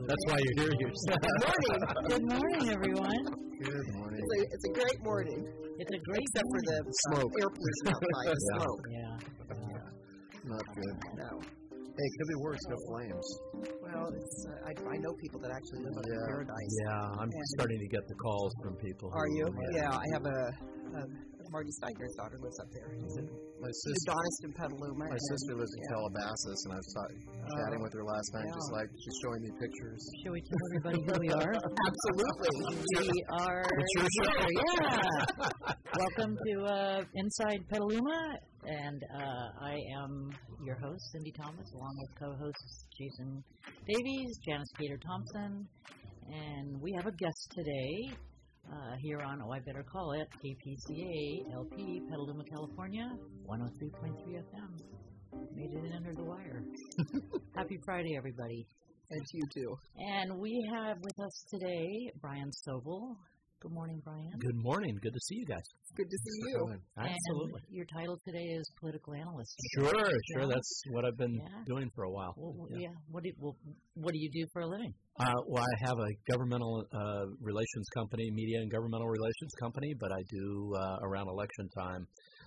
That's why you're here. Good morning. Good morning, everyone. Good morning. It's a great morning. It's a great Except for the smoke. Air pollution outside, the smoke. Yeah. Not good. No. Hey, it could be worse. No flames. Well, it's, I know people that actually live up in Paradise. Yeah, I'm starting to get the calls from people. Are you? Yeah, I have a Marty Steiger's daughter lives up there. My She's sister. Adonis in Petaluma. My sister lives in Calabasas, and I was chatting with her last night. Just like she's showing me pictures. Shall we tell everybody who we are? Absolutely. We are. It's your show. Yeah. Welcome to Inside Petaluma, and I am your host, Cindy Thomas, along with co-hosts Jason Davies, Janice Peter Thompson, and we have a guest today. Here on Oh I Better Call It, KPCA LP, Petaluma, California, 103.3 FM. Made it in under the wire. Happy Friday, everybody. And you too. And we have with us today Brian Sobel. Good morning, Brian. Good morning. Good to see you guys. Good to see you. Absolutely. And your title today is political analyst. Sure. Yeah. That's what I've been doing for a while. Well, yeah. What do you do for a living? Well, I have a governmental relations company, media and governmental relations company, but I do around election time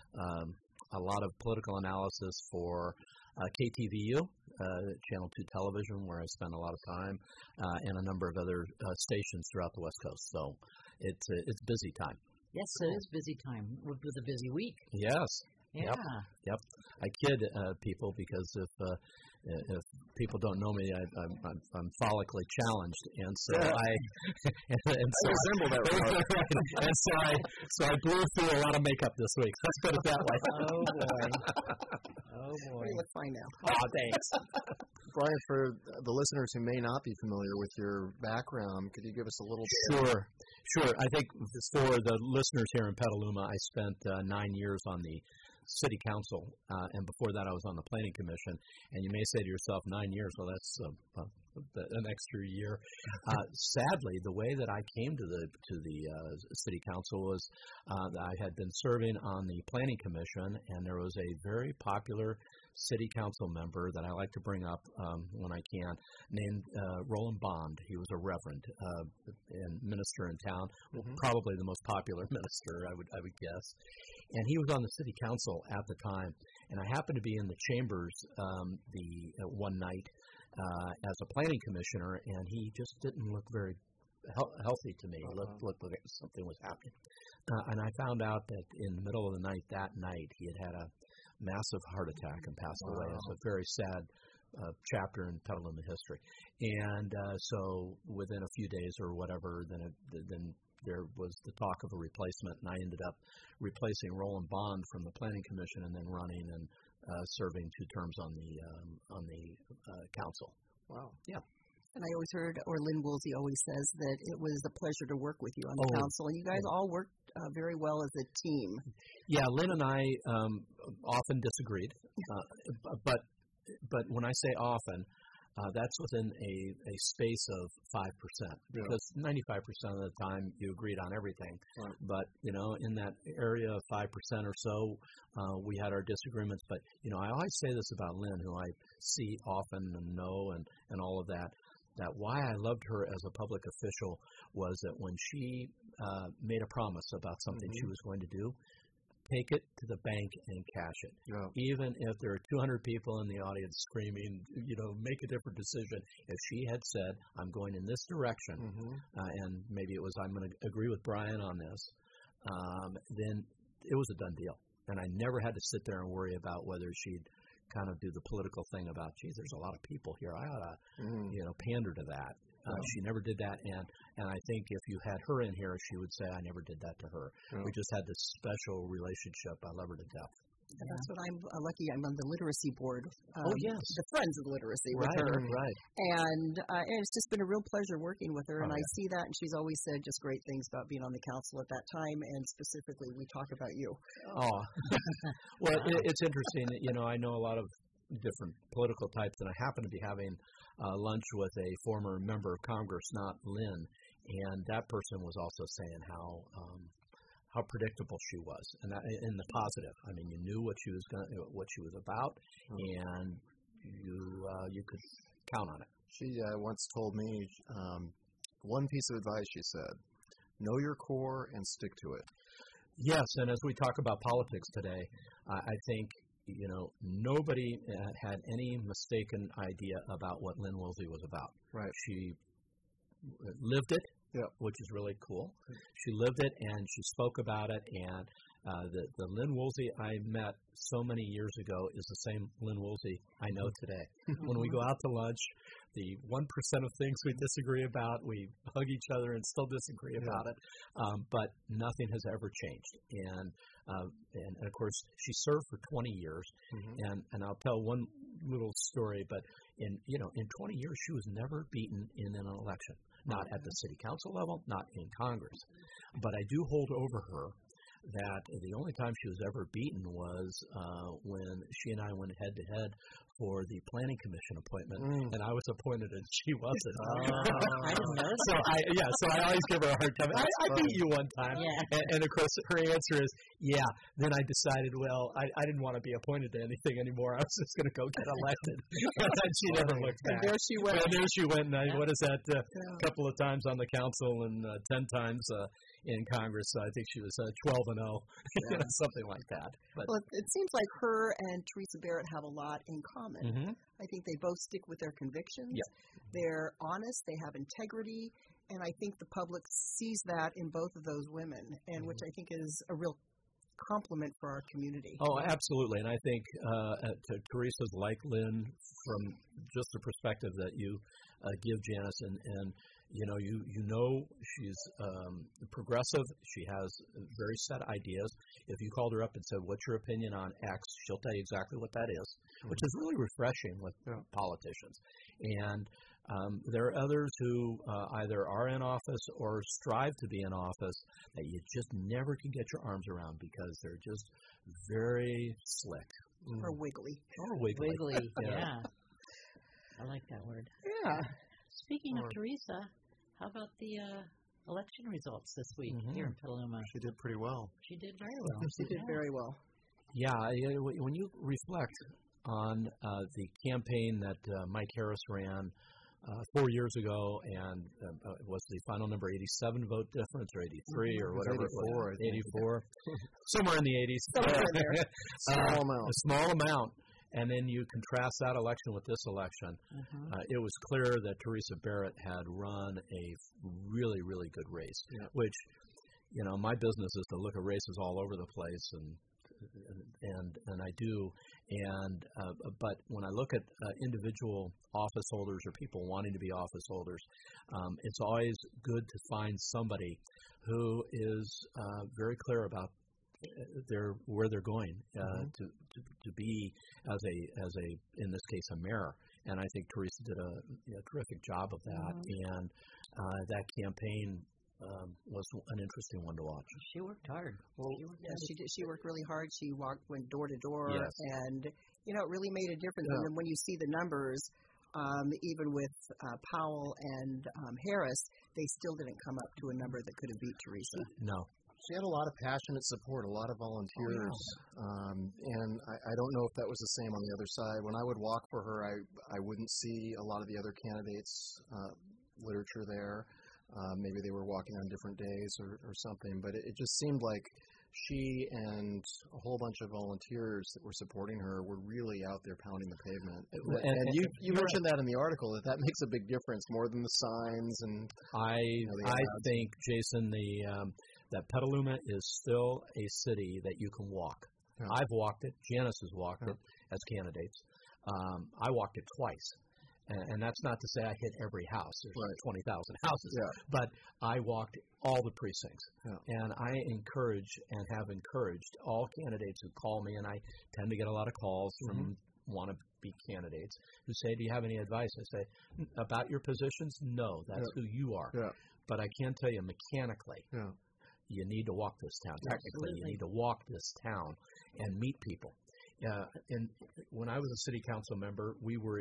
a lot of political analysis for KTVU, Channel 2 Television, where I spend a lot of time, and a number of other stations throughout the West Coast. So it's busy time. Yes, it is busy time with a busy week. Yes. Yeah. Yep. I kid people because if people don't know me, I'm follically challenged, and so I resemble that. And so I blew through a lot of makeup this week. Let's put it that way. Oh boy. You look fine now. Oh, thanks. Brian, for the listeners who may not be familiar with your background, could you give us a little bit? Sure. I think for the listeners here in Petaluma, I spent 9 years on the City Council, and before that I was on the Planning Commission. And you may say to yourself, 9 years, well, that's an extra year. Sadly, the way that I came to the City Council was I had been serving on the Planning Commission, and there was a very popular City Council member that I like to bring up when I can, named Roland Bond. He was a reverend and minister in town, probably the most popular minister, I would guess. And he was on the City Council at the time, and I happened to be in the chambers one night as a planning commissioner, and he just didn't look very healthy to me. He looked like something was happening. And I found out that in the middle of the night, that night, he had a massive heart attack and passed away. It's a very sad chapter in Petaluma history. And so within a few days or whatever, then there was the talk of a replacement, and I ended up replacing Roland Bond from the Planning Commission and then running and serving 2 terms on the council. Wow. Yeah. And I always heard, or Lynn Woolsey always says that it was a pleasure to work with you on the council, and you guys all worked very well as a team. Yeah, Lynn and I often disagreed, but when I say often, that's within a space of 5%, because 95% of the time you agreed on everything. Right. But, in that area of 5% or so, we had our disagreements. But, I always say this about Lynn, who I see often and know and all of that why I loved her as a public official was that when she made a promise about something she was going to do, take it to the bank and cash it. Yeah. Even if there are 200 people in the audience screaming, make a different decision. If she had said, I'm going in this direction, and maybe it was, I'm going to agree with Brian on this, then it was a done deal. And I never had to sit there and worry about whether she'd kind of do the political thing about, geez, there's a lot of people here. I ought to, pander to that. She never did that, and I think if you had her in here, she would say, I never did that to her. We just had this special relationship. I love her to death. And that's what I'm lucky. I'm on the literacy board. Yes. The Friends of Literacy with her. Right. And it's just been a real pleasure working with her, and I see that, and she's always said just great things about being on the council at that time, and specifically we talk about you. Oh. Well, it's interesting. I know a lot of different political types, and I happen to be having lunch with a former member of Congress, not Lynn, and that person was also saying how predictable she was, and that, in the positive. I mean, you knew what she was about, and you could count on it. She once told me one piece of advice, she said, know your core and stick to it. Yes, and as we talk about politics today, I think, nobody had any mistaken idea about what Lynn Woolsey was about. Right. She lived it, which is really cool. She lived it, and she spoke about it, and the Lynn Woolsey I met so many years ago is the same Lynn Woolsey I know today. When we go out to lunch, the 1% of things we disagree about, we hug each other and still disagree about it, but nothing has ever changed. And of course, she served for 20 years, and I'll tell one little story, but in 20 years, she was never beaten in an election, not at the city council level, not in Congress. But I do hold over her that the only time she was ever beaten was when she and I went head-to-head for the Planning Commission appointment, and I was appointed and she wasn't. I didn't know that. So I always give her a hard time. I beat you one time. Yeah. And of course, her answer is, then I decided, well, I didn't want to be appointed to anything anymore. I was just going to go get elected. And she never looked back. And there she went. And there she went. And what is that? A couple of times on the council and 10 times in Congress. I think she was 12-0, something like that. But well, it seems like her and Teresa Barrett have a lot in common. I think they both stick with their convictions. They're honest. They have integrity. And I think the public sees that in both of those women, and which I think is a real compliment for our community. Oh, absolutely. And I think to Teresa's like Lynn, from just the perspective that you give, Janice, and she's progressive. She has very set ideas. If you called her up and said, what's your opinion on X, she'll tell you exactly what that is, which is really refreshing with politicians. And there are others who either are in office or strive to be in office that you just never can get your arms around because they're just very slick. Or wiggly. Or wiggly. Wiggly, yeah. I like that word. Yeah. Speaking of Teresa, how about the election results this week here in Petaluma? She did pretty well. She did very well. She did very well. Yeah, when you reflect on the campaign that Mike Harris ran 4 years ago, and was the final number 87 vote difference or 83 or whatever? 84, 84. Somewhere in the 80s. Somewhere in there. Small amount. A small amount. And then you contrast that election with this election. It was clear that Teresa Barrett had run a really, really good race, which, my business is to look at races all over the place, and I do. But when I look at individual office holders or people wanting to be office holders, it's always good to find somebody who is very clear about where they're going to be as a in this case a mayor, and I think Teresa did a terrific job of that, and that campaign was an interesting one to watch. She worked hard. Well, she did. She worked really hard. She went door to door, and it really made a difference. And then when you see the numbers, even with Powell and Harris, they still didn't come up to a number that could have beat Teresa. No. She had a lot of passionate support, a lot of volunteers, and I don't know if that was the same on the other side. When I would walk for her, I wouldn't see a lot of the other candidates' literature there. Maybe they were walking on different days or something, but it just seemed like she and a whole bunch of volunteers that were supporting her were really out there pounding the pavement. And you mentioned that in the article, that makes a big difference, more than the signs. And I think, Jason, that Petaluma is still a city that you can walk. Yeah. I've walked it. Janice has walked it as candidates. I walked it twice. And that's not to say I hit every house. There's 20,000 houses. Yeah. But I walked all the precincts. Yeah. And I encourage and have encouraged all candidates who call me, and I tend to get a lot of calls from want-to-be candidates who say, do you have any advice? I say, about your positions? No, that's who you are. Yeah. But I can tell you mechanically, you need to walk this town. Technically, you need to walk this town and meet people. And when I was a city council member,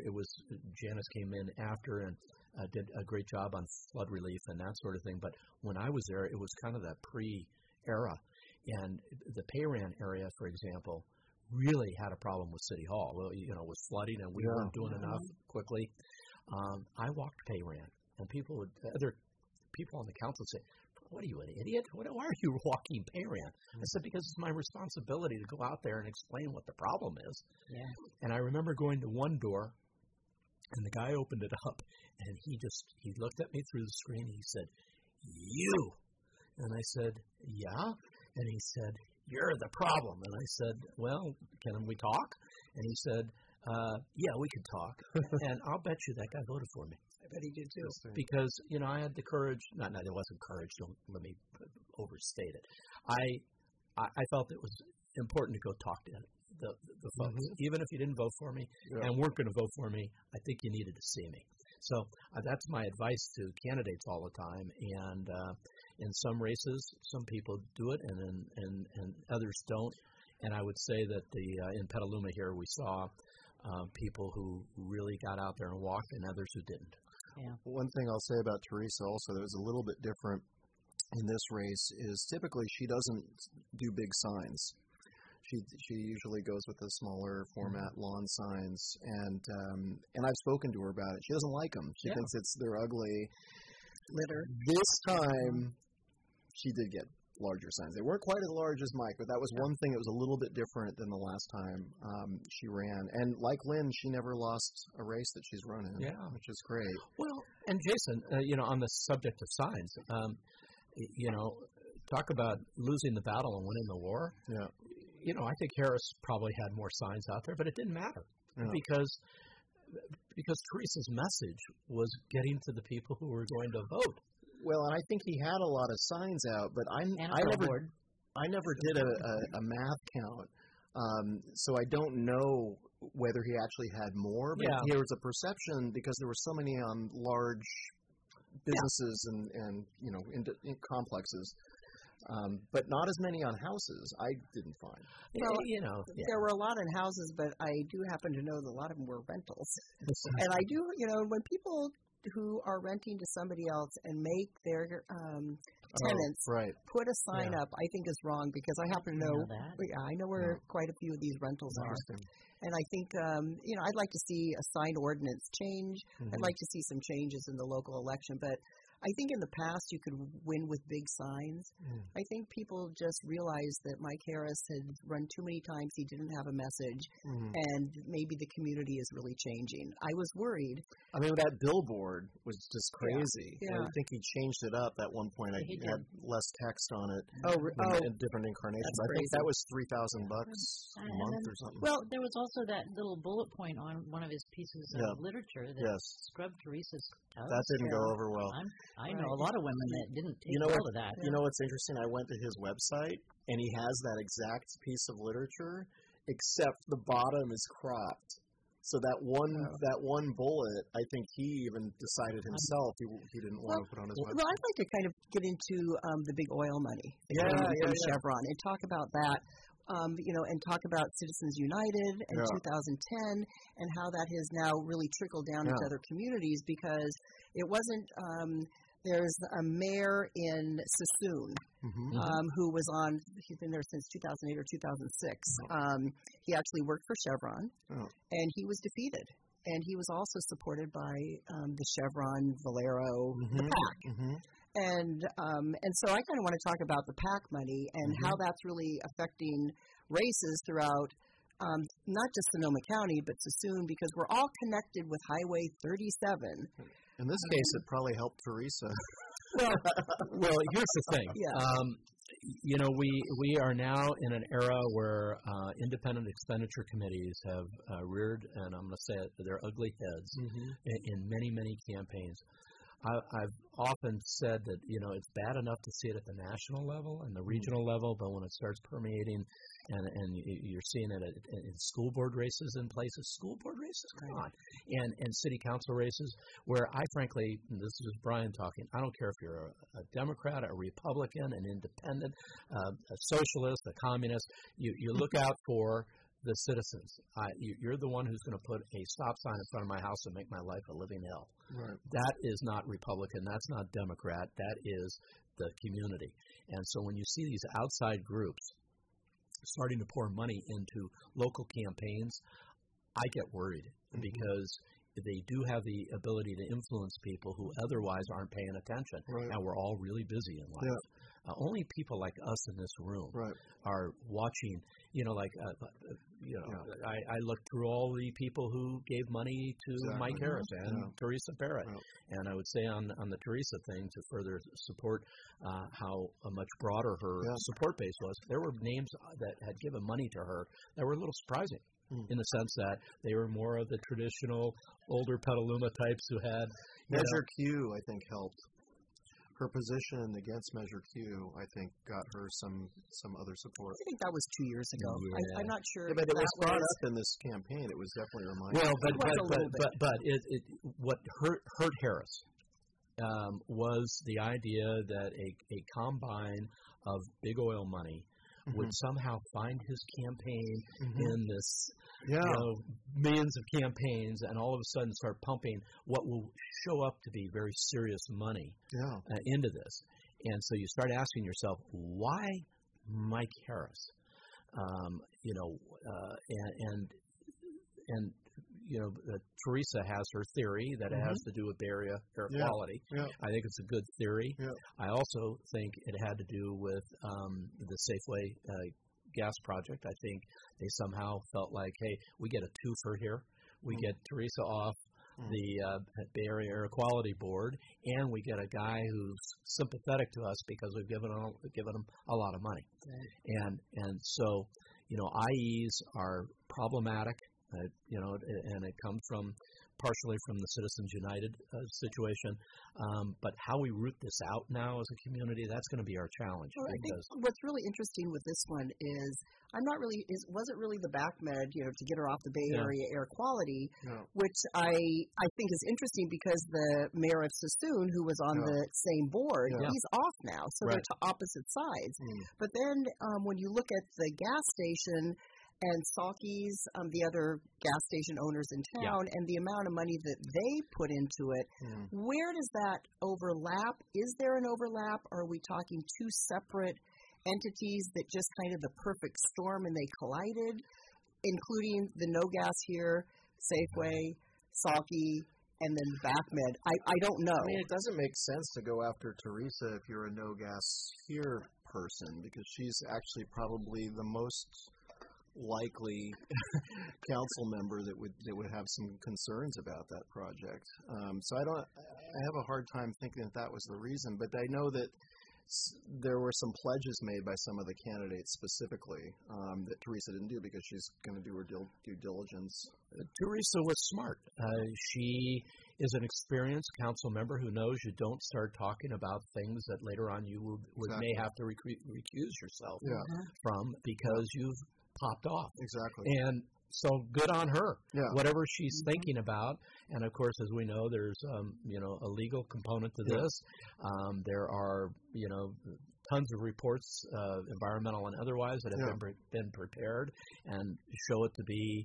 Janice came in after and did a great job on flood relief and that sort of thing. But when I was there, it was kind of that pre-era. And the Payran area, for example, really had a problem with City Hall. Well, it was flooding and we weren't doing enough quickly. I walked Payran, and other people on the council say, "What are you, an idiot? Why are you walking Payran?" I said, "Because it's my responsibility to go out there and explain what the problem is." Yeah. And I remember going to one door, and the guy opened it up, and he looked at me through the screen, and he said, "You." And I said, "Yeah." And he said, "You're the problem." And I said, "Well, can we talk?" And he said, "Yeah, we can talk." And I'll bet you that guy voted for me. I bet he did too. Because, I had the courage. No, it wasn't courage. Don't let me overstate it. I felt it was important to go talk to the folks. Even if you didn't vote for me and weren't going to vote for me, I think you needed to see me. So that's my advice to candidates all the time. And in some races, some people do it, and others don't. And I would say that in Petaluma here, we saw people who really got out there and walked, and others who didn't. Yeah. One thing I'll say about Teresa also that was a little bit different in this race is typically she doesn't do big signs. She usually goes with the smaller format lawn signs, and I've spoken to her about it. She doesn't like them. She thinks they're ugly. Litter. This time, she did get larger signs. They weren't quite as large as Mike, but that was one thing that was a little bit different than the last time she ran. And like Lynn, she never lost a race that she's run in, which is great. Well, and Jason, on the subject of signs, talk about losing the battle and winning the war. Yeah. I think Harris probably had more signs out there, but it didn't matter because Teresa's message was getting to the people who were going to vote. Well, and I think he had a lot of signs out, but I never did a math count, so I don't know whether he actually had more. But there was a perception because there were so many on large businesses and in complexes. But not as many on houses, I didn't find. Well, there were a lot in houses, but I do happen to know that a lot of them were rentals. And I do, when people who are renting to somebody else and make their tenants put a sign up, I think is wrong because I happen to know. I know where quite a few of these rentals are. And I think, I'd like to see a sign ordinance change. I'd like to see some changes in the local election, but I think in the past you could win with big signs. I think people just realized that Mike Harris had run too many times. He didn't have a message, and maybe the community is really changing. I was worried. I mean, that billboard was just crazy. Yeah. I think he changed it up at one point. I had less text on it in different incarnations. I think that was $3,000 a month or something. Well, there was also that little bullet point on one of his pieces of literature that scrubbed Teresa's toes. That didn't go over well. I know a lot of women that didn't take all of that. You know what's interesting? I went to his website, and he has that exact piece of literature, except the bottom is cropped. So that one bullet, I think he even decided himself he didn't want to put on his website. Well, I'd like to kind of get into the big oil money from Chevron and talk about that. And talk about Citizens United in 2010 and how that has now really trickled down into other communities because it wasn't there's a mayor in Sassoon who was he's been there since 2008 or 2006. He actually worked for Chevron, and he was defeated. And he was also supported by the Chevron, Valero, the PAC. And so I kind of want to talk about the PAC money and how that's really affecting races throughout not just Sonoma County, but Sassoon, because we're all connected with Highway 37. In this case, it probably helped Teresa. Well, here's the thing. We are now in an era where independent expenditure committees have reared, and I'm going to say it, their ugly heads in many, many campaigns. I've often said that, it's bad enough to see it at the national level and the regional level, but when it starts permeating and you're seeing it in school board races in places, come on, and city council races, where I frankly, and this is Brian talking, I don't care if you're a Democrat, a Republican, an independent, a socialist, a communist, you look out for the citizens. You're the one who's going to put a stop sign in front of my house and make my life a living hell. Right. That is not Republican. That's not Democrat. That is the community. And so when you see these outside groups starting to pour money into local campaigns, I get worried because they do have the ability to influence people who otherwise aren't paying attention. Right. And we're all really busy in life. Yeah. Only people like us in this room are watching. I looked through all the people who gave money to Mike Harris and Teresa Barrett, and I would say on the Teresa thing, to further support how much broader her support base was, there were names that had given money to her that were a little surprising. In the sense that they were more of the traditional older Petaluma types who had Measure Q, I think, helped. Her position against Measure Q, I think, got her some other support. I think that was 2 years ago. Yeah. I'm not sure. Yeah, but it was brought up in this campaign. It was definitely reminded. Well, what hurt Harris was the idea that a combine of big oil money would somehow find his campaign in this millions of campaigns and all of a sudden start pumping what will show up to be very serious money into this. And so you start asking yourself, why Mike Harris? Teresa has her theory that it has to do with Bay Area air quality. Yeah. I think it's a good theory. Yeah. I also think it had to do with the Safeway gas project. I think they somehow felt like, hey, we get a twofer here. We get Teresa off the Bay Area Air Quality Board, and we get a guy who's sympathetic to us because we've given him a lot of money. Right. And so, IEs are problematic. And it comes partially from the Citizens United situation. But how we root this out now as a community, that's going to be our challenge. Well, I think what's really interesting with this one is wasn't really the BACMed, to get her off the Bay Area air quality, which I think is interesting because the mayor of Sassoon, who was on the same board, he's off now. So they're to opposite sides. But then when you look at the gas station and Salkey's, the other gas station owners in town, and the amount of money that they put into it, where does that overlap? Is there an overlap? Or are we talking two separate entities that just kind of the perfect storm and they collided, including the No Gas Here, Safeway, Salkey, and then BACMed? I don't know. I mean, it doesn't make sense to go after Teresa if you're a No Gas Here person, because she's actually probably the most likely council member that would have some concerns about that project. So I have a hard time thinking that was the reason, but I know that there were some pledges made by some of the candidates specifically that Teresa didn't do because she's going to do her due diligence. Teresa was smart. She is an experienced council member who knows you don't start talking about things that later on you may have to recuse yourself from because you've popped off. Exactly. And so good on her. Yeah. Whatever she's thinking about. And of course, as we know, there's a legal component to this. There are tons of reports, environmental and otherwise, that have been prepared and show it to be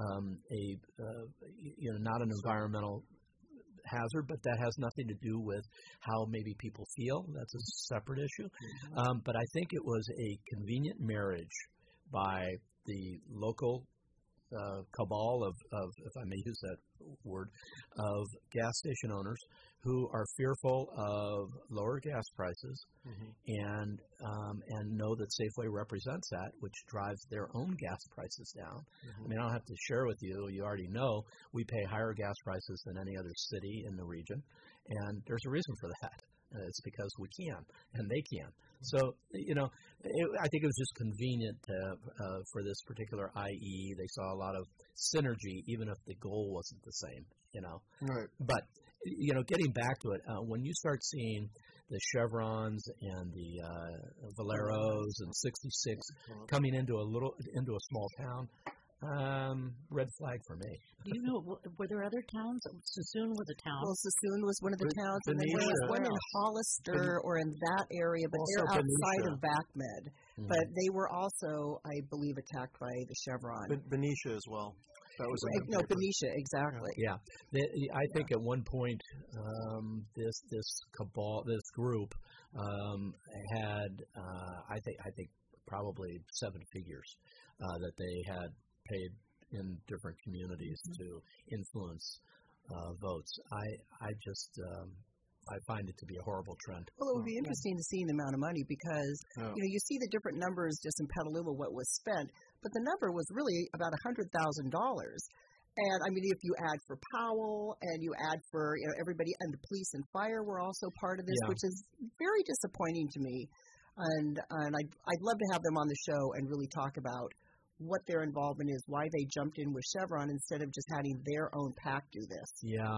not an environmental hazard, but that has nothing to do with how maybe people feel. That's a separate issue. But I think it was a convenient marriage by the local cabal of, if I may use that word, of gas station owners who are fearful of lower gas prices and know that Safeway represents that, which drives their own gas prices down. I mean, I don't have to share with you. You already know we pay higher gas prices than any other city in the region, and there's a reason for that. It's because we can, and they can. So, I think it was just convenient for this particular IE. They saw a lot of synergy, even if the goal wasn't the same, Right. But, getting back to it, when you start seeing the Chevrons and the Valeros and 66 coming into a small town, red flag for me. Do you know, were there other towns? Sassoon was a town. Well, Sassoon was one of the towns, and then there was one in Hollister or in that area, but they're outside of BACMed. But they were also, I believe, attacked by the Chevron. But Benicia as well. That was Benicia, exactly. Yeah. I think at one point this cabal, this group had, I think probably 7 figures that they had paid in different communities to influence votes. I just I find it to be a horrible trend. Well, it would be interesting to see the amount of money because you see the different numbers just in Petaluma what was spent, but the number was really about $100,000. And I mean, if you add for Powell and you add for everybody, and the police and fire were also part of this, which is very disappointing to me. And I'd love to have them on the show and really talk about what their involvement is, why they jumped in with Chevron instead of just having their own PAC do this. Yeah,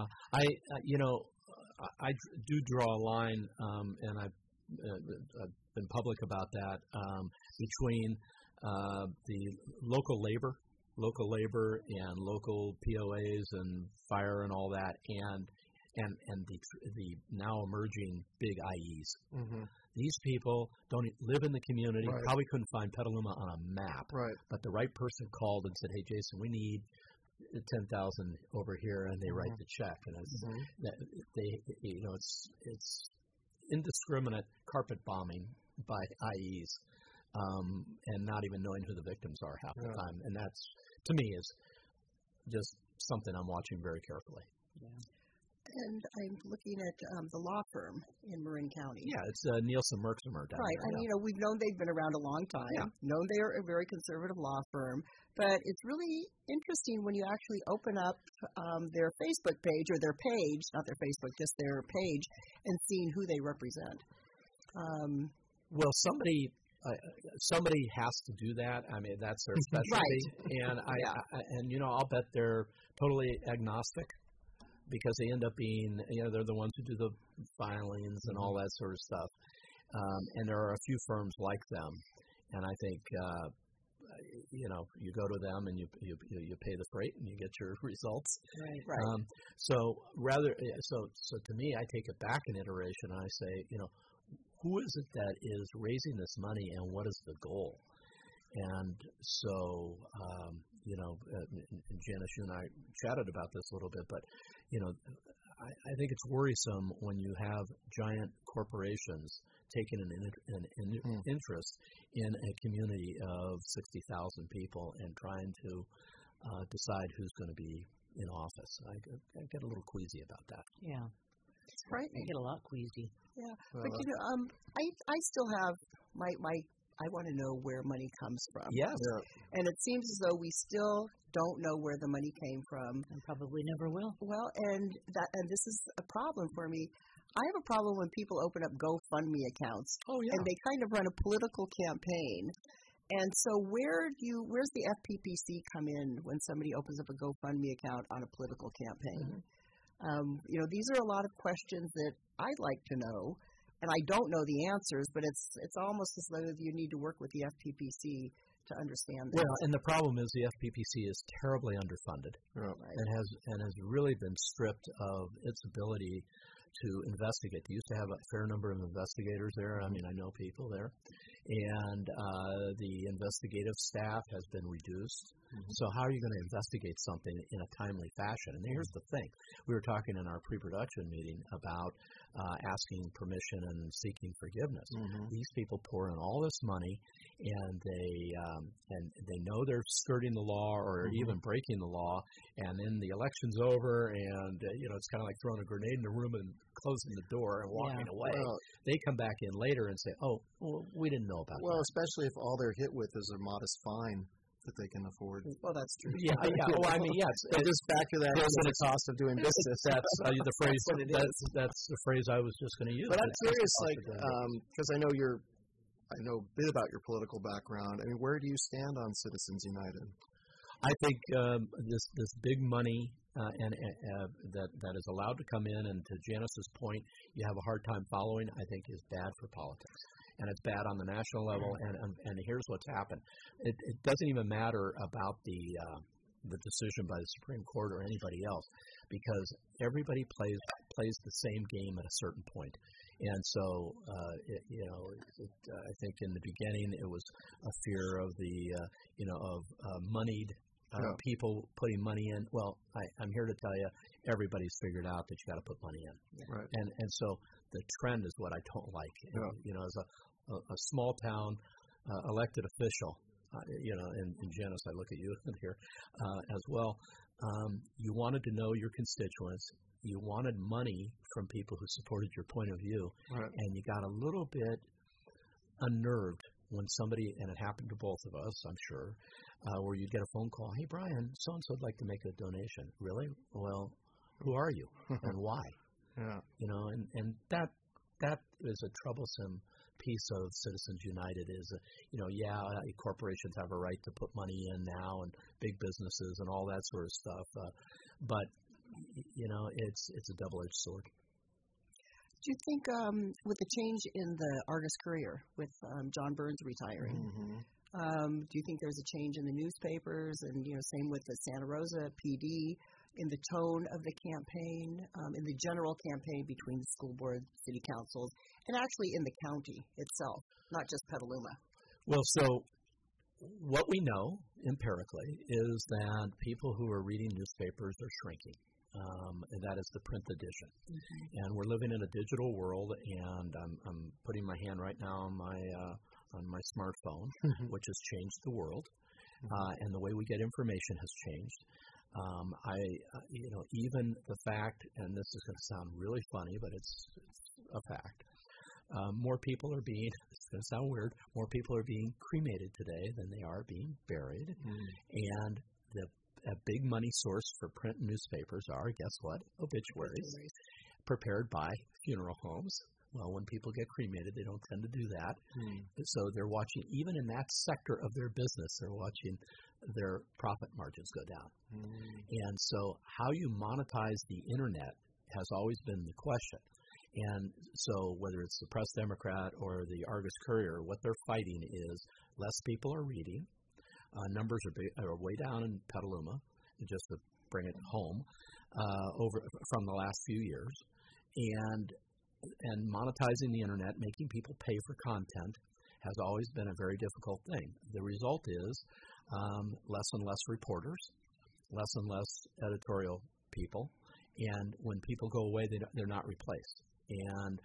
I do draw a line, and I've been public about that, between the local labor and local POAs and fire and all that, and the now emerging big IEs. Mm-hmm. These people don't live in the community, probably couldn't find Petaluma on a map, but the right person called and said, hey, Jason, we need 10,000 over here, and they write the check, and it's indiscriminate carpet bombing by IEs, and not even knowing who the victims are half the time, and that's, to me, is just something I'm watching very carefully. Yeah. And I'm looking at the law firm in Marin County. Yeah, it's Nielsen Merximer down right. there. And, we've known they've been around a long time, known they're a very conservative law firm, but it's really interesting when you actually open up their Facebook page, or their page, not their Facebook, just their page, and seeing who they represent. Well, somebody has to do that. I mean, that's their specialty. And I'll bet they're totally agnostic, because they end up being, they're the ones who do the filings and all that sort of stuff. And there are a few firms like them. And I think, you go to them and you pay the freight and you get your results. Right. So to me, I take it back an iteration and I say, who is it that is raising this money and what is the goal? And so, Janice, you and I chatted about this a little bit, but, I think it's worrisome when you have giant corporations taking an interest in a community of 60,000 people and trying to decide who's going to be in office. I get a little queasy about that. Yeah. It's frightening. I get a lot queasy. Yeah. But, I still have I want to know where money comes from. Yes. Yeah. And it seems as though we still don't know where the money came from. And probably never will. Well, and this is a problem for me. I have a problem when people open up GoFundMe accounts. Oh, yeah. And they kind of run a political campaign. And so where's the FPPC come in when somebody opens up a GoFundMe account on a political campaign? Mm-hmm. These are a lot of questions that I'd like to know. And I don't know the answers, but it's almost as though you need to work with the FPPC to understand this. Well, and the problem is the FPPC is terribly underfunded, and has really been stripped of its ability to investigate. They used to have a fair number of investigators there. I mean, I know people there. And the investigative staff has been reduced. Mm-hmm. So how are you going to investigate something in a timely fashion? And here's the thing. We were talking in our pre-production meeting about asking permission and seeking forgiveness. Mm-hmm. These people pour in all this money, and they know they're skirting the law or even breaking the law, and then the election's over, and it's kind of like throwing a grenade in the room and closing the door and walking away. Well, they come back in later and say, "Oh, well, we didn't know about that." Well, especially if all they're hit with is a modest fine that they can afford. Well, that's true. Yeah. Well, I mean, yes. Just factor that into the cost of doing business. That's the phrase. That's the phrase I was just going to use. But I'm curious, because I know a bit about your political background. I mean, where do you stand on Citizens United? I think this big money and that is allowed to come in, and to Janice's point, you have a hard time following, I think is bad for politics. And it's bad on the national level, and here's what's happened. It doesn't even matter about the decision by the Supreme Court or anybody else, because everybody plays the same game at a certain point. And so, I think in the beginning it was a fear of moneyed people putting money in. Well, I'm here to tell you, everybody's figured out that you got to put money in. Right. And so the trend is what I don't like. Yeah. As a small town elected official, and Janice, I look at you here as well. You wanted to know your constituents. You wanted money from people who supported your point of view. Right. And you got a little bit unnerved when somebody, and it happened to both of us, I'm sure, where you'd get a phone call, hey, Brian, so-and-so would like to make a donation. Really? Well, who are you and why? Yeah. You know, and that is a troublesome piece of Citizens United is, corporations have a right to put money in now and big businesses and all that sort of stuff. But, it's a double-edged sword. Do you think with the change in the Argus Courier with John Burns retiring, do you think there's a change in the newspapers and, same with the Santa Rosa PD, in the tone of the campaign, in the general campaign between the school board, city councils, and actually in the county itself, not just Petaluma? Well, so what we know empirically is that people who are reading newspapers are shrinking. And that is the print edition. Mm-hmm. And we're living in a digital world, and I'm putting my hand right now on my smartphone, which has changed the world, and the way we get information has changed. Even the fact, and this is going to sound really funny, but it's a fact. More people are being, it's going to sound weird, more people are being cremated today than they are being buried. And a big money source for print newspapers are, guess what? Obituaries, prepared by funeral homes. Well, when people get cremated, they don't tend to do that. So they're watching, even in that sector of their business, they're watching their profit margins go down. And so how you monetize the Internet has always been the question. And so whether it's the Press Democrat or the Argus Courier, what they're fighting is less people are reading. Numbers are way down in Petaluma, just to bring it home, from the last few years. And monetizing the Internet, making people pay for content, has always been a very difficult thing. The result is less and less reporters, less and less editorial people, and when people go away, they're not replaced. And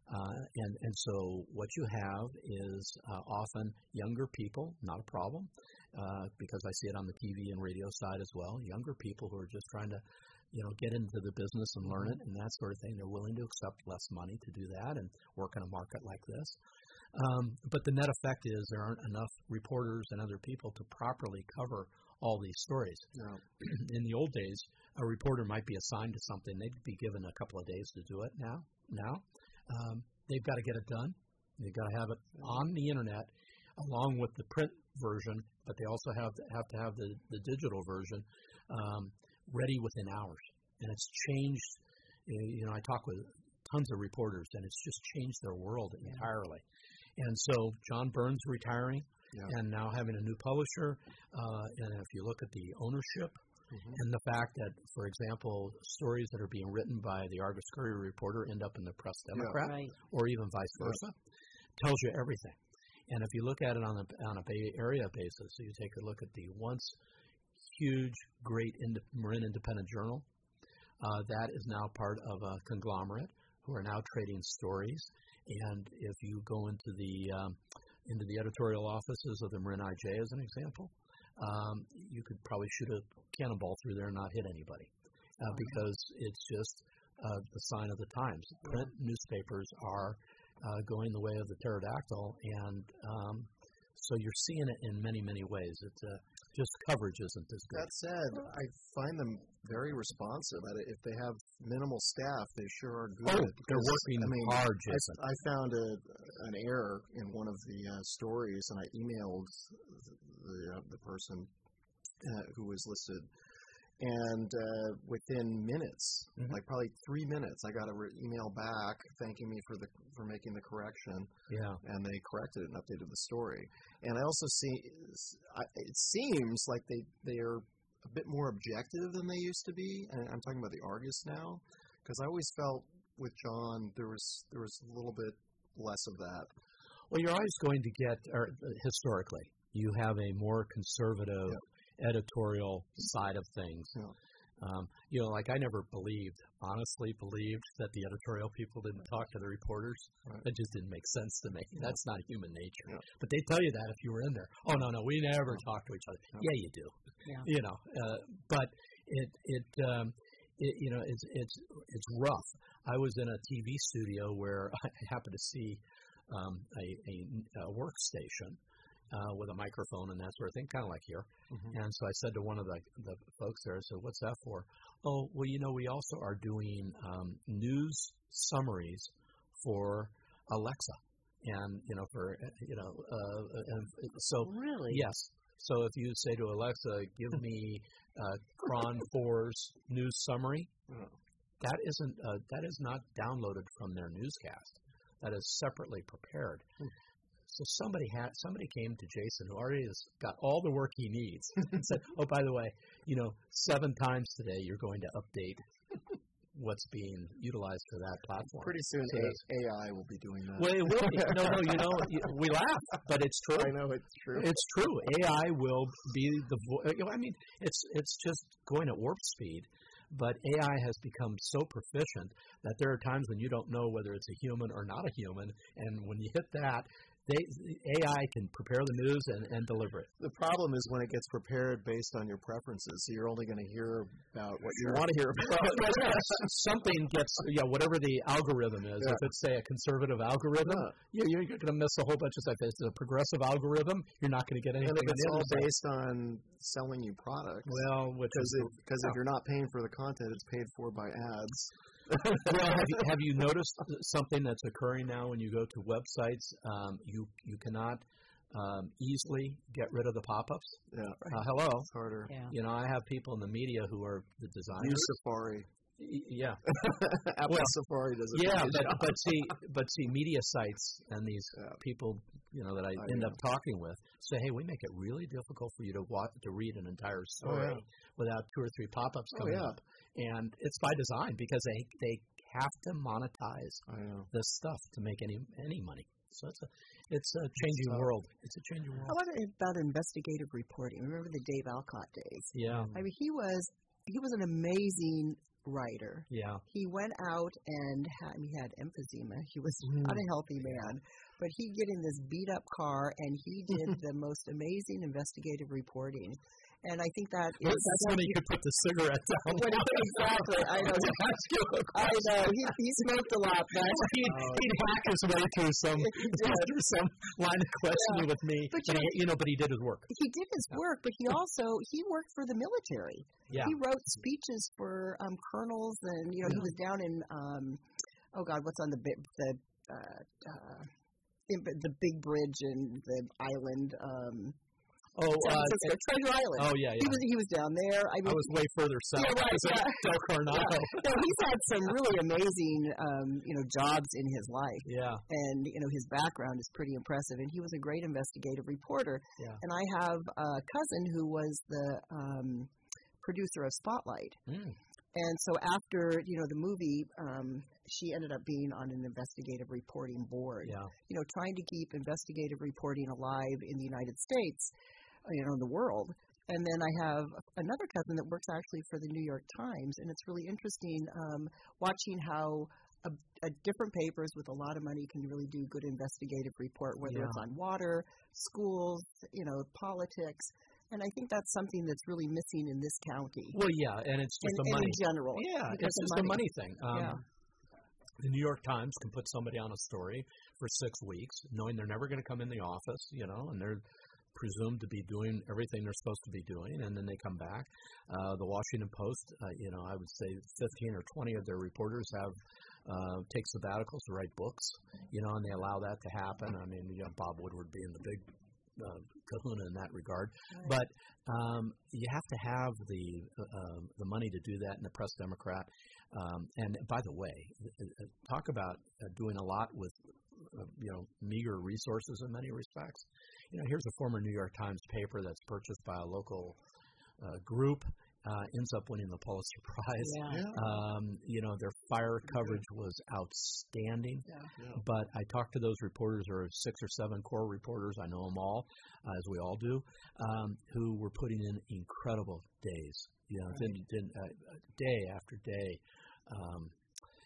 so what you have is often younger people, not a problem, because I see it on the TV and radio side as well, younger people who are just trying to get into the business and learn it and that sort of thing. They're willing to accept less money to do that and work in a market like this. But the net effect is there aren't enough reporters and other people to properly cover all these stories. No. In the old days, a reporter might be assigned to something. They'd be given a couple of days to do it. Now they've got to get it done. They've got to have it on the Internet along with the print version, but they also have to have the digital version ready within hours. And it's changed. I talk with tons of reporters, and it's just changed their world entirely. And so John Burns retiring and now having a new publisher, and if you look at the ownership and the fact that, for example, stories that are being written by the Argus Courier reporter end up in the Press Democrat or even vice versa, tells you everything. And if you look at it on a Bay Area basis, so you take a look at the once huge, great Marin Independent Journal, that is now part of a conglomerate who are now trading stories. And if you go into the editorial offices of the Marin IJ, as an example, you could probably shoot a cannonball through there and not hit anybody, because it's just the sign of the times. Print newspapers are going the way of the pterodactyl, and so you're seeing it in many, many ways. It's just coverage isn't as good. That said, I find them very responsive. If they have minimal staff, they sure are good. Oh, they're working hard, Jason. I found an error in one of the stories, and I emailed the person who was listed. And within minutes, like probably 3 minutes, I got an email back thanking me for making the correction. Yeah. And they corrected it and updated the story. And I also see it seems like they are a bit more objective than they used to be. And I'm talking about the Argus now, because I always felt with John there was a little bit less of that. Well, you're always going to get, historically, you have a more conservative editorial side of things. Like I never honestly believed that the editorial people didn't talk to the reporters. It just didn't make sense to me. That's not human nature. But they tell you that if you were in there. Oh, no, we never talk to each other. Yeah, you do. But it's rough. I was in a TV studio where I happened to see a workstation with a microphone and that sort of thing, kind of like here. Mm-hmm. And so I said to one of the folks there, I said, "What's that for?" "Oh, well, we also are doing news summaries for Alexa, and so really, yes." So if you say to Alexa, "Give me Cron 4's news summary," that is not downloaded from their newscast. That is separately prepared. So somebody came to Jason, who already has got all the work he needs, and said, "Oh, by the way, 7 times today you're going to update what's being utilized for that platform." Pretty soon, AI will be doing that. Well, it will be. No, we laugh, but it's true. I know it's true. It's true. AI will be the voice. I mean, it's just going at warp speed. But AI has become so proficient that there are times when you don't know whether it's a human or not a human, and when you hit that, AI can prepare the news and deliver it. The problem is when it gets prepared based on your preferences, so you're only going to hear about what you want to hear about. Something gets, whatever the algorithm is. Yeah. If it's, say, a conservative algorithm, you're going to miss a whole bunch of stuff. If it's a progressive algorithm, you're not going to get anything. And if it's all based on selling you products. Well, because if you're not paying for the content, it's paid for by ads. Well, have you noticed something that's occurring now when you go to websites? You cannot easily get rid of the pop-ups. Yeah. Hello. It's harder. Yeah. I have people in the media who are the designers. Use Safari. Yeah. Apple Safari does it. Yeah, but see, media sites and these people, that I end up talking with say, "Hey, we make it really difficult for you to read an entire story without 2 or 3 pop-ups coming up." And it's by design because they have to monetize this stuff to make any money. So it's a changing world. It's a changing world. I wonder about investigative reporting. Remember the Dave Alcott days? Yeah. I mean, he was an amazing writer. Yeah. He went out and he had emphysema. He was not a healthy man, but he'd get in this beat up car and he did the most amazing investigative reporting. And I think that's when he could put the cigarette down. Exactly. I know. He smoked a lot, but he'd hack his way through some line of questioning with me. But he did his work. He did his work, but he worked for the military. Yeah. He wrote speeches for colonels, and he was down in what's on the big bridge in the island. Treasure Island. Oh yeah. He was down there. I was way further south. Del Coronado. Yeah. No, he's had some really amazing, jobs in his life. Yeah. And his background is pretty impressive. And he was a great investigative reporter. Yeah. And I have a cousin who was the producer of Spotlight. Mm. And so after the movie, she ended up being on an investigative reporting board. Yeah. Trying to keep investigative reporting alive in the United States. In the world. And then I have another cousin that works actually for the New York Times, and it's really interesting watching how different papers with a lot of money can really do good investigative report, whether it's on water, schools, politics. And I think that's something that's really missing in this county. Well, yeah, and it's just the money. In general. Yeah, it's just the money thing. The New York Times can put somebody on a story for 6 weeks, knowing they're never going to come in the office, and they're presumed to be doing everything they're supposed to be doing, and then they come back. The Washington Post, I would say 15 or 20 of their reporters take sabbaticals to write books, and they allow that to happen. I mean, Bob Woodward being the big kahuna in that regard. Right. But you have to have the money to do that in the Press Democrat. And by the way, talk about doing a lot with meager resources in many respects. Here's a former New York Times paper that's purchased by a local group, ends up winning the Pulitzer Prize. Yeah. Their fire coverage was outstanding. Yeah. But I talked to those reporters, or 6 or 7 core reporters, I know them all, as we all do, who were putting in incredible days. Day after day.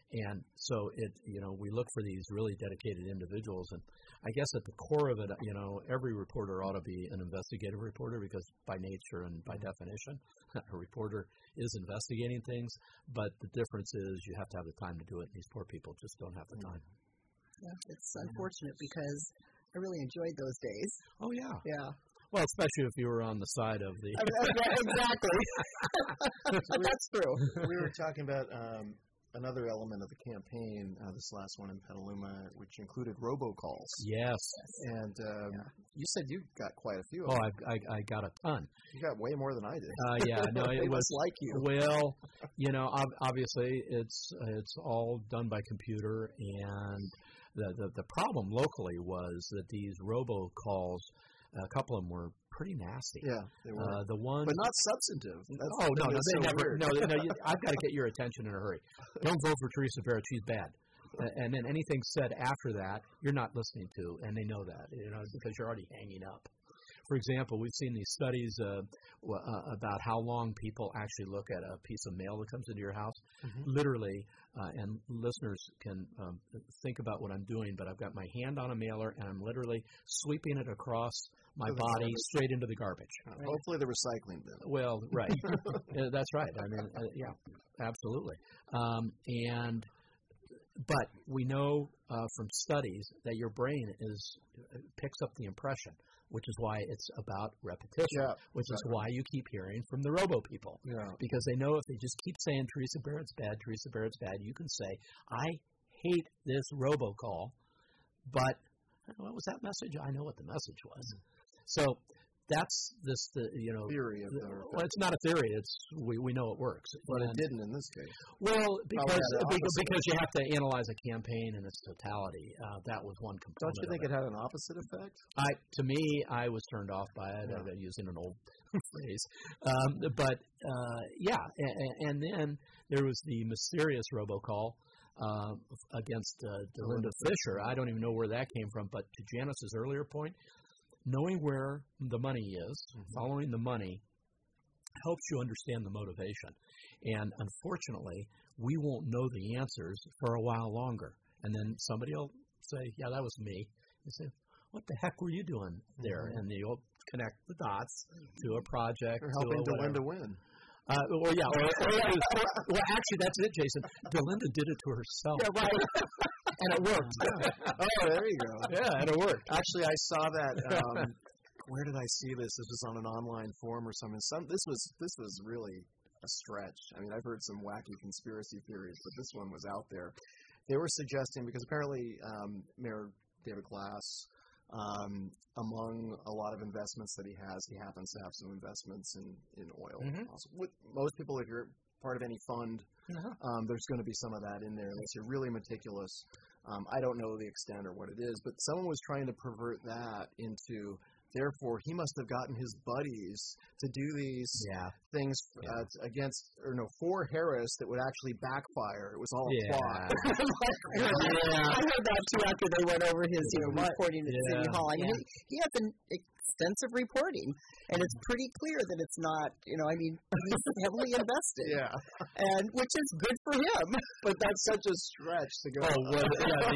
And so we look for these really dedicated individuals, and I guess at the core of it, every reporter ought to be an investigative reporter because by nature and by definition, a reporter is investigating things. But the difference is you have to have the time to do it. And these poor people just don't have the time. Yeah, it's unfortunate because I really enjoyed those days. Oh yeah, yeah. Well, especially if you were on the side of the. Exactly. That's true. We were talking about another element of the campaign, this last one in Petaluma, which included robocalls. Yes. And you said you got quite a few. Oh, I got a ton. You got way more than I did. Yeah, no, it was like you. Well, obviously it's all done by computer, and the problem locally was that these robocalls, a couple of them were pretty nasty. Yeah, they were. The one, but not substantive. I've got to get your attention in a hurry. Don't vote for Teresa Barrett; she's bad. And then anything said after that, you're not listening to, and they know that, because you're already hanging up. For example, we've seen these studies about how long people actually look at a piece of mail that comes into your house. Mm-hmm. Literally, and listeners can think about what I'm doing, but I've got my hand on a mailer, and I'm literally sweeping it across my body straight into the garbage. Right? Hopefully the recycling bin. Well, right. That's right. I mean, yeah, absolutely. But we know from studies that your brain picks up the impression, which is why it's about repetition, which is why you keep hearing from the robo people. Yeah. Because they know if they just keep saying Teresa Barrett's bad, you can say, I hate this robocall, but what was that message? I know what the message was. So that's theory of well, it's not a theory. It's we know it works, but it didn't in this case. Well, because you have to analyze a campaign in its totality. That was one component. Don't you think it had an opposite effect? To me, I was turned off by it. Yeah. Using an old phrase, but and then there was the mysterious robocall against Delinda Fisher. I don't even know where that came from. But to Janice's earlier point, knowing where the money is, following the money, helps you understand the motivation. And unfortunately, we won't know the answers for a while longer. And then somebody will say, yeah, that was me. You say, what the heck were you doing there? And you'll connect the dots to a project. Or helping Delinda win. Well, actually, that's it, Jason. Delinda did it to herself. Yeah, right. And it worked. Oh, there you go. Yeah, and it worked. Actually, I saw that. Where did I see this? This was on an online forum or something. This was really a stretch. I mean, I've heard some wacky conspiracy theories, but this one was out there. They were suggesting, because apparently Mayor David Glass, among a lot of investments that he happens to have some investments in oil. Mm-hmm. Also, with most people, if you're part of any fund, there's going to be some of that in there unless you're really meticulous. I don't know the extent or what it is, but someone was trying to pervert that into, therefore, he must have gotten his buddies to do these things for Harris that would actually backfire. It was all a plot. I heard that too after they went over his reporting at City Hall. I mean, he has an extensive reporting, and it's pretty clear that it's not, he's heavily invested. Yeah. And which is good for him. But that's such a stretch to go. I know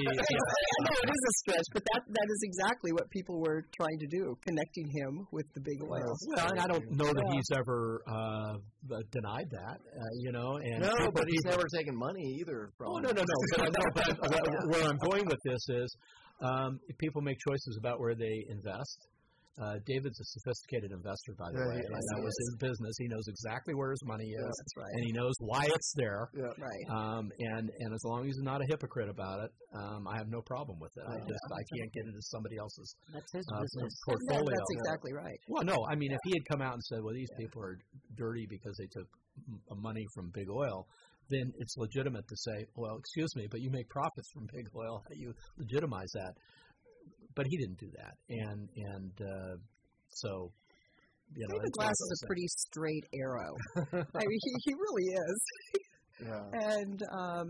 it is a stretch, but that is exactly what people were trying to do, connecting him with the big oil. Well, and I don't know that he's ever denied that, And no, but he's never taken money either. No. But where I'm going with this is, people make choices about where they invest. David's a sophisticated investor, by the way. That was his business. He knows exactly where his money is, that's right. And he knows why it's there. Yeah. Right. And as long as he's not a hypocrite about it, I have no problem with it. I can't get into somebody else's portfolio. That's exactly right. Well, no, I mean, if he had come out and said, well, these people are dirty because they took money from big oil, then it's legitimate to say, well, excuse me, but you make profits from big oil. How do you legitimize that? But he didn't do that, and so David Glass is a pretty straight arrow. I mean, he really is. Yeah. And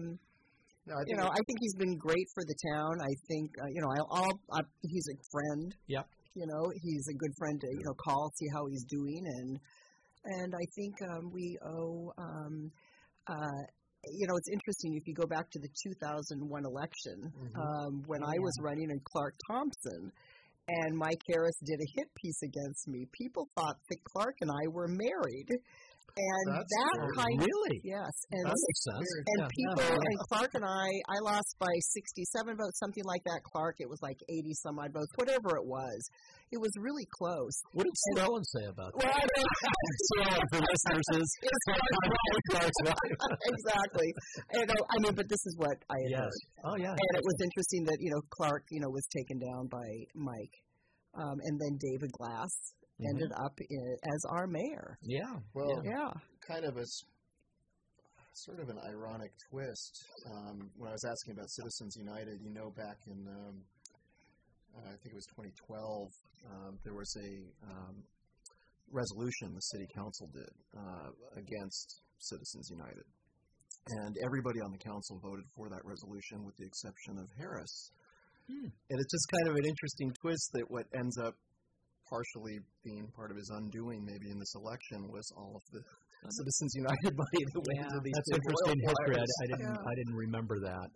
I think he's been great for the town. I think he's a friend. Yeah. He's a good friend to call, see how he's doing, and I think we owe it's interesting if you go back to the 2001 election when I was running and Clark Thompson and Mike Harris did a hit piece against me. People thought that Clark and I were married. And really? Yes. And that makes sense. And and Clark and I lost by 67 votes, something like that. Clark, it was like 80 some odd votes, whatever it was. It was really close. What did Sue Ellen say about that? Well, I don't know. Sue Ellen, for listeners, is Clark's wife. Exactly. But this is what I had heard. Oh, yeah. And it was interesting that, Clark, was taken down by Mike. And then David Glass ended up as our mayor. Yeah. Well, yeah. Kind of a sort of an ironic twist. When I was asking about Citizens United, back in, I think it was 2012, there was a resolution the city council did against Citizens United. And everybody on the council voted for that resolution with the exception of Harris. And it's just kind of an interesting twist that what ends up partially being part of his undoing maybe in this election was all of the Citizens United money that went into these. That's interesting history. I didn't remember that.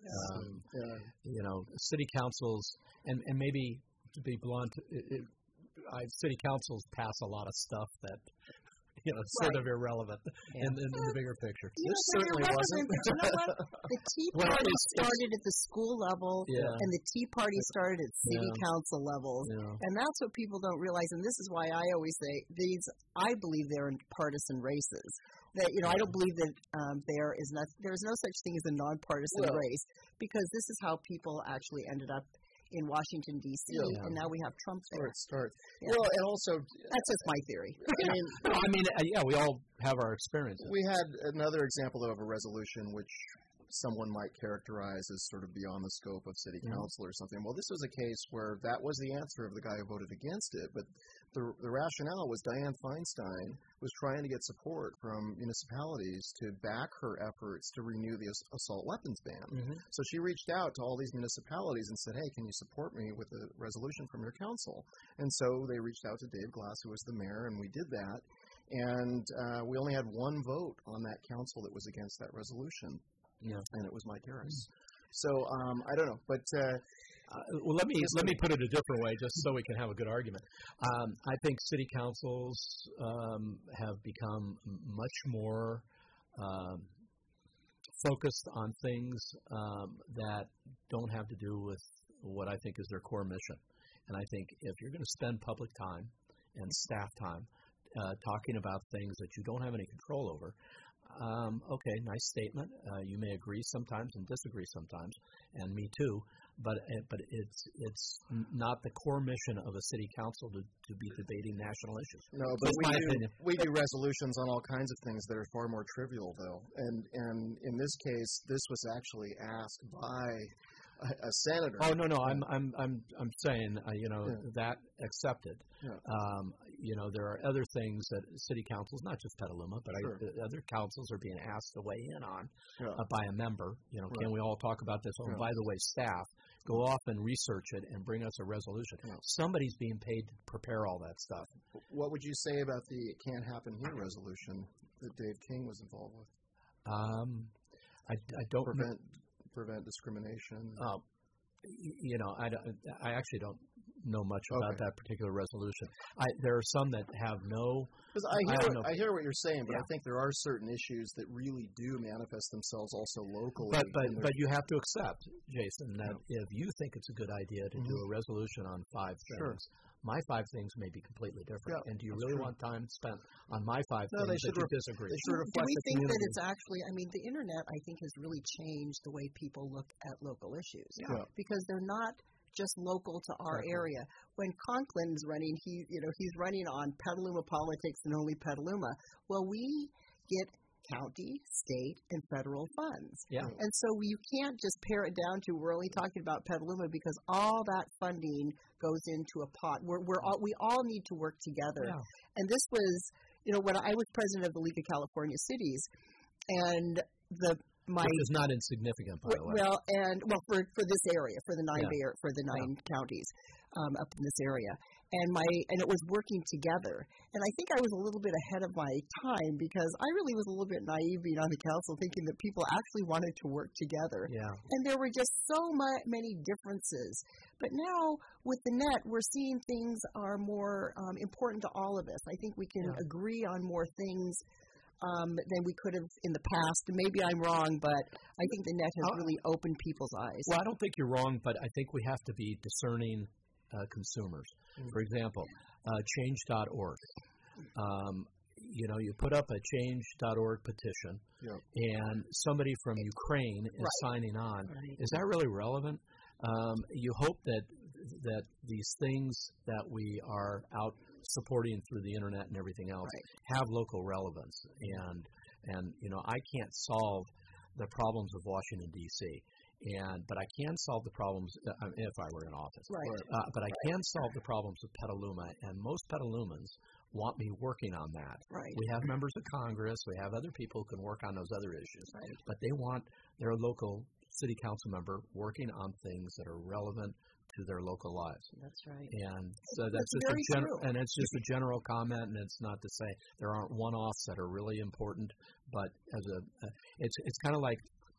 City councils and maybe to be blunt, city councils pass a lot of stuff that sort of irrelevant in the bigger picture. This certainly wasn't. But you know what? The Tea Party started at the school level, and the Tea Party started at city council levels, and that's what people don't realize. And this is why I always say I believe they're in partisan races. That I don't believe that there is no such thing as a nonpartisan race, because this is how people actually ended up in Washington, D.C., and now we have Trump there. Yeah. Well, and also... That's just my theory. We all have our experiences. We had another example of a resolution which someone might characterize as sort of beyond the scope of city council or something. Well, this was a case where that was the answer of the guy who voted against it, but the rationale was Dianne Feinstein was trying to get support from municipalities to back her efforts to renew the assault weapons ban. So she reached out to all these municipalities and said, hey, can you support me with a resolution from your council? And so they reached out to Dave Glass, who was the mayor, and we did that. And we only had one vote on that council that was against that resolution. And it was Mike Harris. So I don't know, but well, let me put it a different way, just so we can have a good argument. I think city councils have become much more focused on things that don't have to do with what I think is their core mission. And I think if you're going to spend public time and staff time talking about things that you don't have any control over, okay, nice statement. You may agree sometimes and disagree sometimes, and me too. But it's not the core mission of a city council to be debating national issues. No, but we do resolutions on all kinds of things that are far more trivial, though. And in this case, this was actually asked by a senator. Oh no, I'm saying that accepted. There are other things that city councils, not just Petaluma, but other councils are being asked to weigh in on by a member. Can we all talk about this? Oh, by the way, staff, go off and research it and bring us a resolution. Somebody's being paid to prepare all that stuff. What would you say about the "It Can't Happen Here" resolution that Dave King was involved with? I don't prevent discrimination. I actually don't know much about that particular resolution. There are some that have no. Because I hear what you're saying, but I think there are certain issues that really do manifest themselves also locally. But you have to accept, Jason, that if you think it's a good idea to do a resolution on 5 things, my 5 things may be completely different. And do you really want time spent on my 5 things that you disagree? Do we think that it's actually? The internet, I think, has really changed the way people look at local issues because they're not just local to our area. When Conklin's running, he's running on Petaluma politics and only Petaluma. Well, we get county, state, and federal funds. And so you can't just pare it down to we're only talking about Petaluma because all that funding goes into a pot. We all need to work together. And this was, when I was president of the League of California Cities, and which is not insignificant, by the way. For this area, for the 9 counties up in this area, and it was working together. And I think I was a little bit ahead of my time because I really was a little bit naive being on the council, thinking that people actually wanted to work together. Yeah. And there were just so many differences. But now with the net, we're seeing things are more important to all of us. I think we can agree on more things than we could have in the past. Maybe I'm wrong, but I think the net has really opened people's eyes. Well, I don't think you're wrong, but I think we have to be discerning consumers. For example, change.org. You put up a change.org petition, and somebody from Ukraine is signing on. Right. Is that really relevant? You hope that these things that we are out supporting through the internet and everything else have local relevance. And I can't solve the problems of Washington, D.C., but I can solve the problems if I were in office. Right. But I can solve the problems of Petaluma, and most Petalumans want me working on that. Right. We have members of Congress. We have other people who can work on those other issues. Right. But they want their local city council member working on things that are relevant to their local lives. That's right. And so that's just and it's just a general comment, and it's not to say there aren't one-offs that are really important, but it's kind of like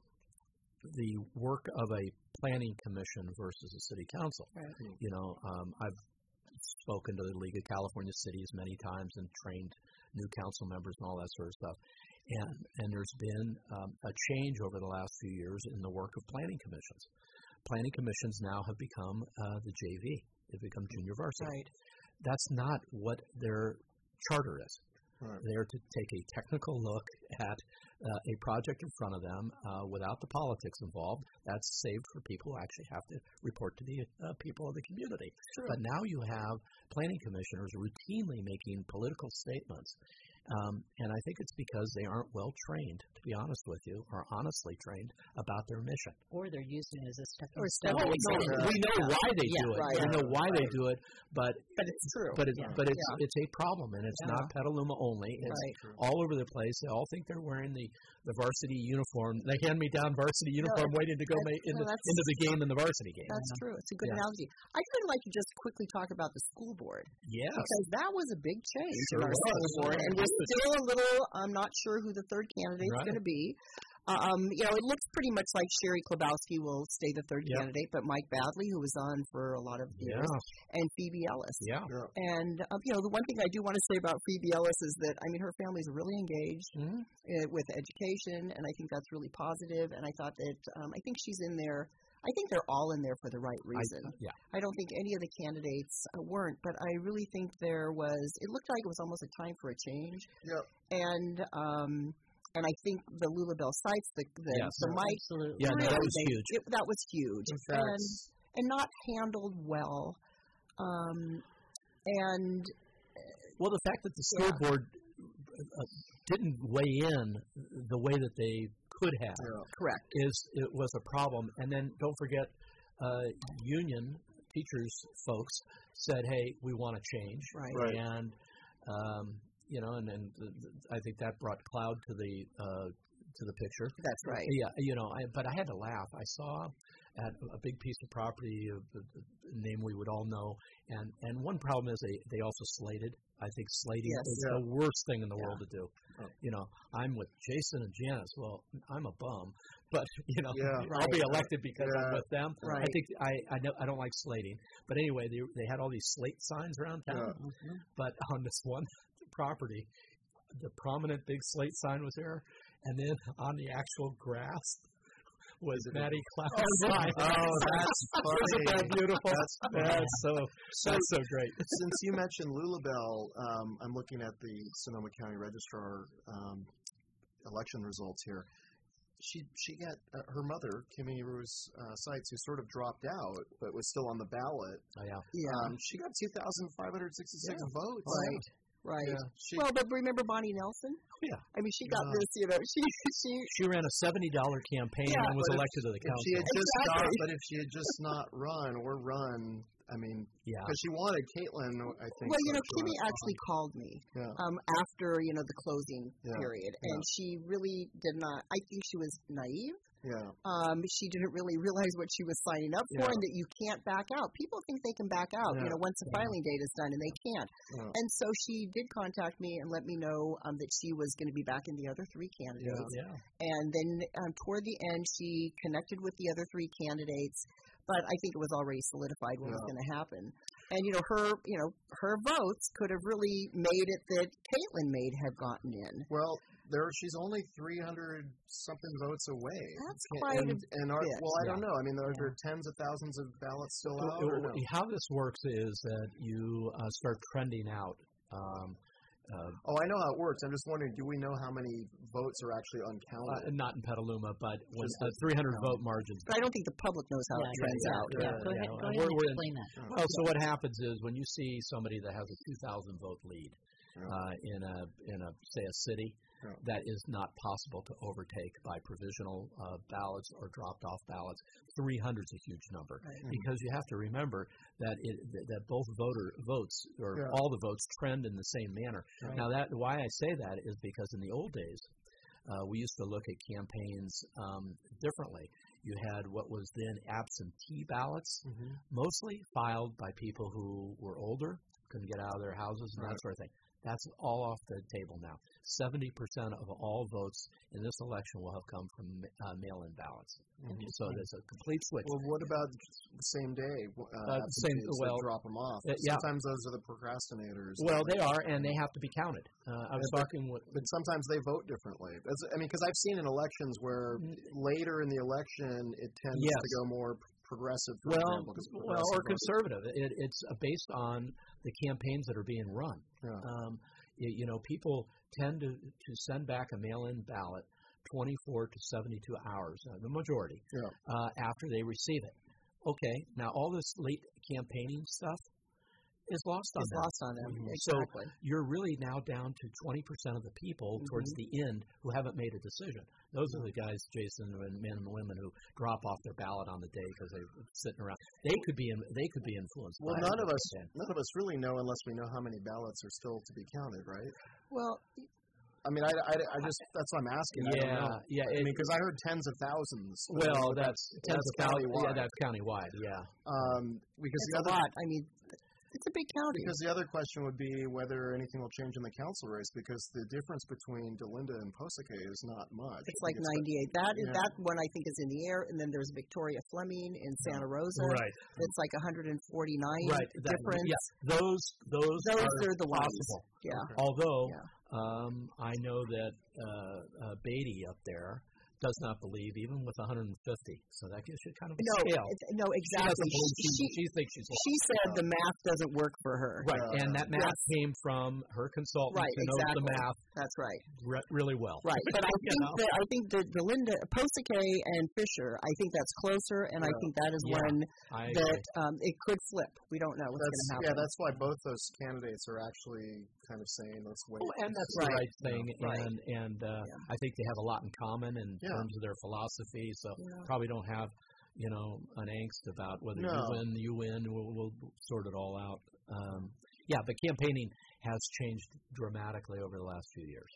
the work of a planning commission versus a city council. Right. I've spoken to the League of California Cities many times and trained new council members and all that sort of stuff. And there's been a change over the last few years in the work of planning commissions. Planning commissions now have become the JV. They've become junior varsity. Right. That's not what their charter is. Right. They're to take a technical look at a project in front of them without the politics involved. That's saved for people who actually have to report to the people of the community. Sure. But now you have planning commissioners routinely making political statements. And I think it's because they aren't well trained, to be honest with you, or honestly trained about their mission. Or they're using it as a stepping stone. We know why they do it. Right. We know why they do it, but it's true. But it's a problem, and it's not Petaluma only. It's all over the place. They all think they're wearing the varsity uniform. They hand me down varsity uniform, waiting to go into the game in the varsity game. That's true. It's a good analogy. I'd kind of like to just quickly talk about the school board. Yes. Because that was a big change in our school board, and we're still a little. I'm not sure who the third candidate is going to be. It looks pretty much like Sherry Klobowski will stay the third candidate, but Mike Badley, who was on for a lot of years, and Phoebe Ellis. Yeah. And, the one thing I do want to say about Phoebe Ellis is that, her family's really engaged with education, and I think that's really positive. And I thought that, I think she's in there. I think they're all in there for the right reason. I don't think any of the candidates weren't, but I really think it looked like it was almost a time for a change. Yep. And I think the Lula Bell sites, the Mike, absolutely. That was huge. That was huge, and not handled well. Well, the fact that the school board didn't weigh in the way that they could have, correct, it was a problem. And then don't forget, union teachers folks said, "Hey, we want to change," right. And and I think that brought cloud to the picture. That's right. Yeah, but I had to laugh. I saw at a big piece of property, a name we would all know, and one problem is they also slated. I think slating is the worst thing in the world to do. Oh. I'm with Jason and Janice. Well, I'm a bum, but I'll be elected because I'm with them. Right. I think I don't like slating, but anyway, they had all these slate signs around town. Mm-hmm. But on this one property, the prominent big slate sign was there, and then on the actual grass was Matty Cloud's sign. Oh, that's funny. Isn't that beautiful? That's so great. Since you mentioned Lula Bell, I'm looking at the Sonoma County Registrar election results here. She got her mother, Kimmy Ruse Seitz, who sort of dropped out but was still on the ballot. Oh, yeah. She got 2,566 votes. Right. Right. Yeah, but remember Bonnie Nelson? Yeah. She got this, she ran a $70 campaign and was elected to the council. If she had just not run, because she wanted Caitlin, I think. Well, Kimmy actually called me after, the closing period, and she really did not, I think she was naive. She didn't really realize what she was signing up for, and that you can't back out. People think they can back out, once the filing date is done, and they can't. And so she did contact me and let me know that she was going to be back in the other 3 candidates. And then toward the end, she connected with the other 3 candidates. But I think it was already solidified what was going to happen. And, her votes could have really made it that Caitlin may have gotten in. Well, she's only 300-something votes away. That's quite a bit. Well, I don't know. I mean, are there tens of thousands of ballots still out? Or no? How this works is that you start trending out. I know how it works. I'm just wondering, do we know how many votes are actually uncounted? Not in Petaluma, but when 300-vote margins. But I don't think the public knows how it trends out. Go ahead and explain that. Well, so what happens is when you see somebody that has a 2,000-vote lead in a say a city, that is not possible to overtake by provisional ballots or dropped-off ballots. 300 is a huge number because you have to remember that that both votes or all the votes trend in the same manner. Now, why I say that is because in the old days, we used to look at campaigns differently. You had what was then absentee ballots, mostly filed by people who were older, couldn't get out of their houses, and that sort of thing. That's all off the table now. 70% of all votes in this election will have come from mail-in ballots. So there's a complete switch. Well, what about the same day? Drop them off. Sometimes those are the procrastinators. Well, they are, and they have to be counted. I was talking with... But sometimes they vote differently. Because I've seen in elections where later in the election it tends to go more progressive, for example. Or conservative. It's based on the campaigns that are being run. People tend to send back a mail-in ballot 24 to 72 hours, the majority, after they receive it. Okay, now all this late campaigning stuff is lost on them. Exactly. So you're really now down to 20% of the people towards the end who haven't made a decision. Those are the guys, Jason, and men and women who drop off their ballot on the day because they're sitting around. They could be influenced. Well, none of us really know unless we know how many ballots are still to be counted, right? Well, I mean, I just that's what I'm asking. Because I heard tens of thousands. Well, that's tens of thousands. Yeah, that's countywide. Yeah. Because it's a lot. I mean, it's a big county. Because the other question would be whether anything will change in the council race, because the difference between Delinda and Posaque is not much. It's like 98. That one I think is in the air, and then there's Victoria Fleming in Santa Rosa. Right. It's like 149 difference. Those are the ones. Possible. Yeah. Although I know that Beatty up there does not believe, even with 150. So that gives you kind of a scale. No, exactly. She thinks she's lost. She said the math doesn't work for her. Right, and that math came from her consultant who knows the math. That's right. Really well. Right, but I think that Delinda, Posaque and Fisher, I think that's closer, and I think that is one that it could flip. We don't know what's going to happen. Yeah, that's why both those candidates are actually kind of saying, let's wait. And that's the right thing, and I think they have a lot in common in terms of their philosophy, so probably don't have, an angst about whether you win, we'll sort it all out. But campaigning has changed dramatically over the last few years.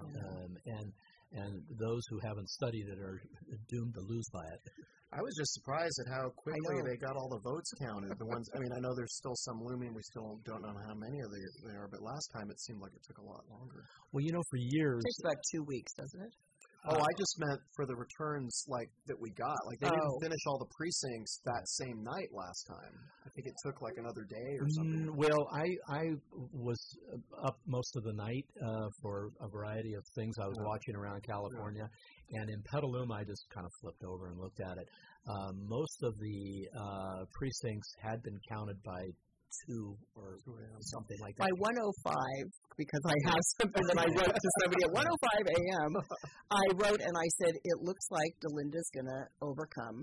And those who haven't studied it are doomed to lose by it. I was just surprised at how quickly they got all the votes counted. The ones, I know there's still some looming. We still don't know how many of they are, but last time it seemed like it took a lot longer. Well, for years... It takes about 2 weeks, doesn't it? I just meant for the returns that we got. They didn't finish all the precincts that same night last time. I think it took another day or something. Well, I was up most of the night for a variety of things I was watching around California. And in Petaluma, I just kind of flipped over and looked at it. Most of the precincts had been counted by 2 or something like that. By 1:05, because I have something that I wrote to somebody at 1:05 a.m., I wrote and I said, it looks like Delinda's going to overcome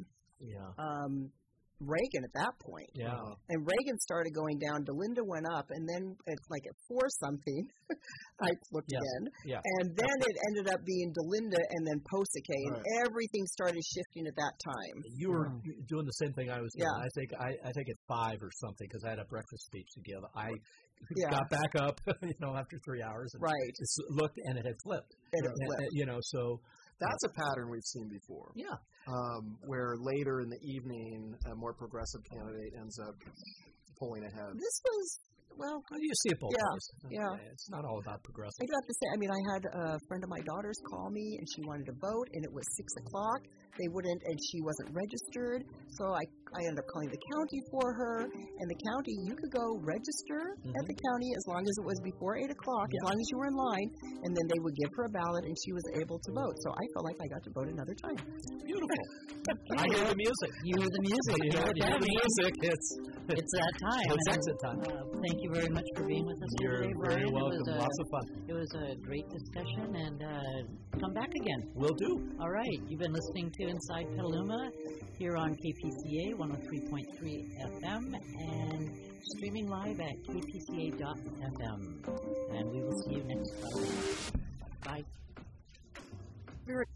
Reagan at that point. Yeah. And Reagan started going down. Delinda went up, and then at 4-something, I looked again. Yeah. And then it ended up being Delinda and then Posaque, and everything started shifting at that time. You were doing the same thing I was doing. I think at 5 or something, because I had a breakfast speech to give. I got back up, after 3 hours, and just looked, and it had flipped. It had flipped. So That's a pattern we've seen before. Yeah. Where later in the evening, a more progressive candidate ends up pulling ahead. This was, well, you see it both ways. Yeah. It's not all about progressive. I have to say, I had a friend of my daughter's call me, and she wanted to vote, and it was 6 o'clock. They wouldn't, and she wasn't registered, so I ended up calling the county for her, and the county, you could go register at the county as long as it was before 8 o'clock, as long as you were in line, and then they would give her a ballot, and she was able to vote. So I felt like I got to vote another time. Beautiful. I hear the music. You hear the music. You hear the music. It's that time. It's exit time. Thank you very much for being with us You're today, very Brian. welcome. Lots of fun. It was a great discussion, and come back again. Will do. All right. You've been listening to Inside Petaluma here on KPCA 103.3 FM and streaming live at kpca.fm. And we will see you next time. Bye.